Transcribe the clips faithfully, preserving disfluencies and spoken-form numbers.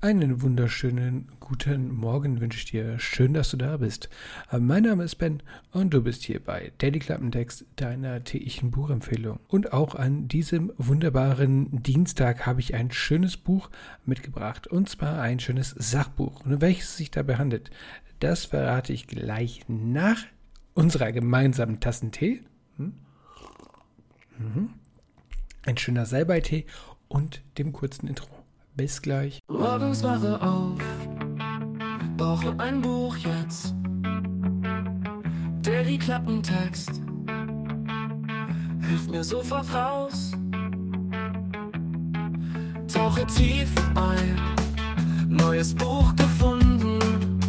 Einen wunderschönen guten Morgen wünsche ich dir. Schön, dass du da bist. Mein Name ist Ben und du bist hier bei Daily Klappentext, deiner täglichen Buchempfehlung. Und auch an diesem wunderbaren Dienstag habe ich ein schönes Buch mitgebracht, und zwar ein schönes Sachbuch. Und um welches es sich dabei handelt, das verrate ich gleich nach unserer gemeinsamen Tassen Tee. Hm? Mhm. Ein schöner Salbeitee und dem kurzen Intro. Bis gleich. Morgens wache auf, brauche ein Buch jetzt. Daily Klappentext hilft mir sofort raus. Tauche tief ein, neues Buch gefunden.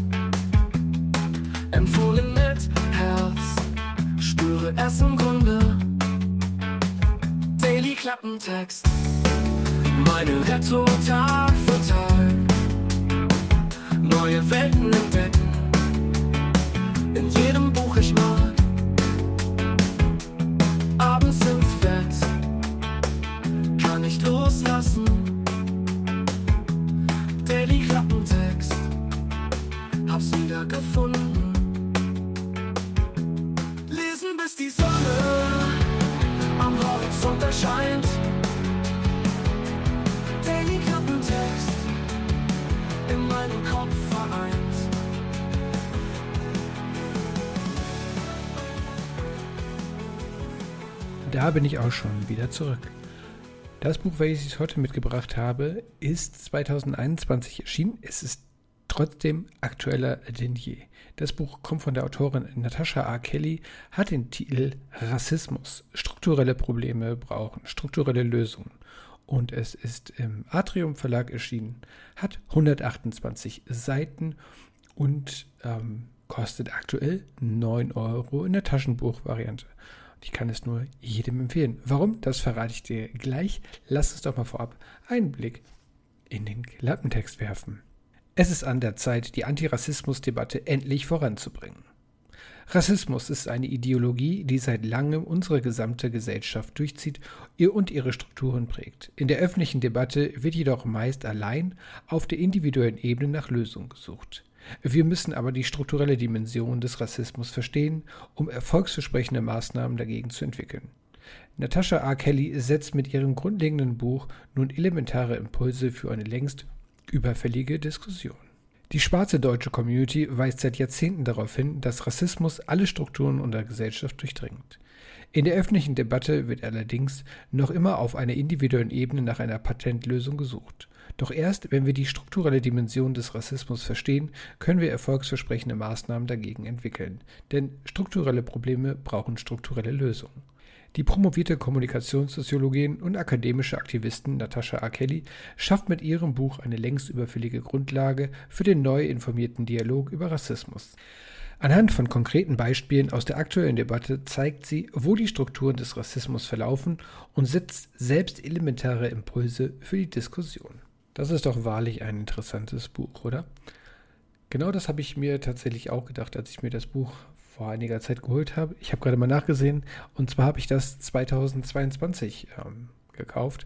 Empfohlen mit Herz, spüre es im Grunde. Daily Klappentext, meine Rettung Tag für Tag. Neue Welten entdecken, in jedem Buch ich mag. Abends ins Bett, kann nicht loslassen. Daily Klappentext, hab's wieder gefunden. Lesen bis die Sonne am Horizont erscheint. Daily Klappentext, in meinem Kopf vereint. Da bin ich auch schon wieder zurück. Das Buch, welches ich heute mitgebracht habe, ist zwanzig einundzwanzig erschienen. Es ist trotzdem aktueller denn je. Das Buch kommt von der Autorin Natasha R. Kelly, hat den Titel Rassismus. Strukturelle Probleme brauchen strukturelle Lösungen. Und es ist im Atrium Verlag erschienen, hat hundertachtundzwanzig Seiten und ähm, kostet aktuell neun Euro in der Taschenbuchvariante. Ich kann es nur jedem empfehlen. Warum? Das verrate ich dir gleich. Lass uns doch mal vorab einen Blick in den Klappentext werfen. Es ist an der Zeit, die Antirassismus-Debatte endlich voranzubringen. Rassismus ist eine Ideologie, die seit langem unsere gesamte Gesellschaft durchzieht und ihre Strukturen prägt. In der öffentlichen Debatte wird jedoch meist allein auf der individuellen Ebene nach Lösungen gesucht. Wir müssen aber die strukturelle Dimension des Rassismus verstehen, um erfolgsversprechende Maßnahmen dagegen zu entwickeln. Natasha R. Kelly setzt mit ihrem grundlegenden Buch nun elementare Impulse für eine längst überfällige Diskussion. Die schwarze deutsche Community weist seit Jahrzehnten darauf hin, dass Rassismus alle Strukturen unserer Gesellschaft durchdringt. In der öffentlichen Debatte wird allerdings noch immer auf einer individuellen Ebene nach einer Patentlösung gesucht. Doch erst, wenn wir die strukturelle Dimension des Rassismus verstehen, können wir erfolgsversprechende Maßnahmen dagegen entwickeln. Denn strukturelle Probleme brauchen strukturelle Lösungen. Die promovierte Kommunikationssoziologin und akademische Aktivistin Natasha R. Kelly schafft mit ihrem Buch eine längst überfällige Grundlage für den neu informierten Dialog über Rassismus. Anhand von konkreten Beispielen aus der aktuellen Debatte zeigt sie, wo die Strukturen des Rassismus verlaufen und setzt selbst elementare Impulse für die Diskussion. Das ist doch wahrlich ein interessantes Buch, oder? Genau das habe ich mir tatsächlich auch gedacht, als ich mir das Buch vor einiger Zeit geholt habe. Ich habe gerade mal nachgesehen, und zwar habe ich das zweitausendzweiundzwanzig ähm, gekauft,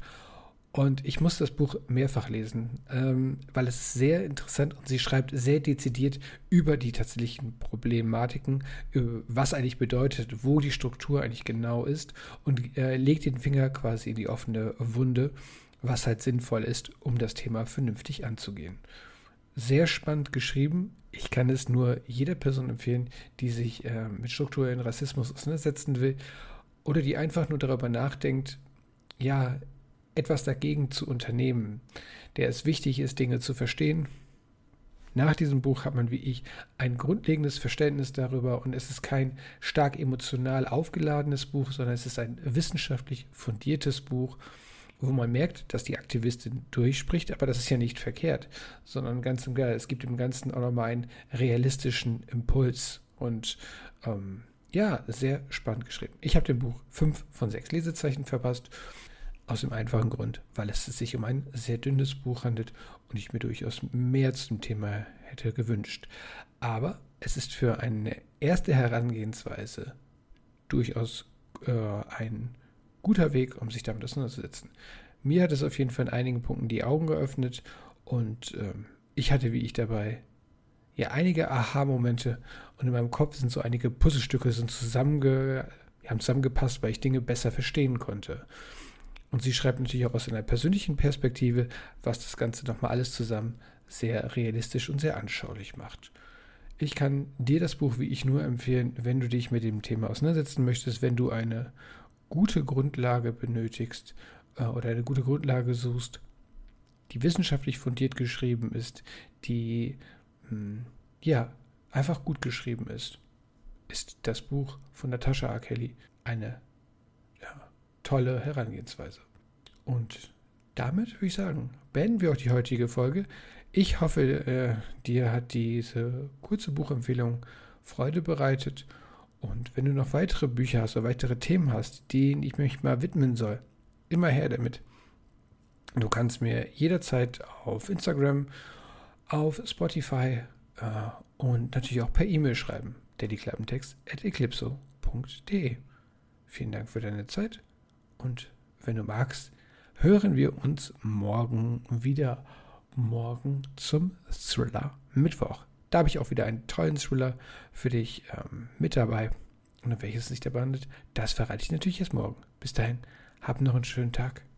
und ich muss das Buch mehrfach lesen, ähm, weil es ist sehr interessant und sie schreibt sehr dezidiert über die tatsächlichen Problematiken, über was eigentlich bedeutet, wo die Struktur eigentlich genau ist, und äh, legt den Finger quasi in die offene Wunde, was halt sinnvoll ist, um das Thema vernünftig anzugehen. Sehr spannend geschrieben. Ich kann es nur jeder Person empfehlen, die sich äh, mit strukturellen Rassismus auseinandersetzen will oder die einfach nur darüber nachdenkt, ja, etwas dagegen zu unternehmen, der es wichtig ist, Dinge zu verstehen. Nach diesem Buch hat man wie ich ein grundlegendes Verständnis darüber, und es ist kein stark emotional aufgeladenes Buch, sondern es ist ein wissenschaftlich fundiertes Buch, wo man merkt, dass die Aktivistin durchspricht, aber das ist ja nicht verkehrt, sondern ganz im Gegenteil, es gibt im Ganzen auch nochmal einen realistischen Impuls und ähm, ja, sehr spannend geschrieben. Ich habe dem Buch fünf von sechs Lesezeichen verpasst, aus dem einfachen Grund, weil es sich um ein sehr dünnes Buch handelt und ich mir durchaus mehr zum Thema hätte gewünscht. Aber es ist für eine erste Herangehensweise durchaus äh, ein guter Weg, um sich damit auseinanderzusetzen. Mir hat es auf jeden Fall in einigen Punkten die Augen geöffnet Und ähm, ich hatte, wie ich dabei, ja einige Aha-Momente und in meinem Kopf sind so einige Puzzlestücke sind zusammenge, haben zusammengepasst, weil ich Dinge besser verstehen konnte. Und sie schreibt natürlich auch aus einer persönlichen Perspektive, was das Ganze nochmal alles zusammen sehr realistisch und sehr anschaulich macht. Ich kann dir das Buch wie ich nur empfehlen, wenn du dich mit dem Thema auseinandersetzen möchtest, wenn du eine gute Grundlage benötigst äh, oder eine gute Grundlage suchst, die wissenschaftlich fundiert geschrieben ist, die mh, ja einfach gut geschrieben ist, ist das Buch von Natasha R. Kelly eine ja, tolle Herangehensweise. Und damit würde ich sagen, beenden wir auch die heutige Folge. Ich hoffe, äh, dir hat diese kurze Buchempfehlung Freude bereitet. Und wenn du noch weitere Bücher hast oder weitere Themen hast, denen ich mich mal widmen soll, immer her damit. Du kannst mir jederzeit auf Instagram, auf Spotify äh, und natürlich auch per E-Mail schreiben. dailyklappentext at eclipso punkt de. Vielen Dank für deine Zeit und wenn du magst, hören wir uns morgen wieder. Morgen zum Thriller Mittwoch. Da habe ich auch wieder einen tollen Thriller für dich ähm, mit dabei. Und welches sich dabei handelt, das verrate ich natürlich erst morgen. Bis dahin, hab noch einen schönen Tag.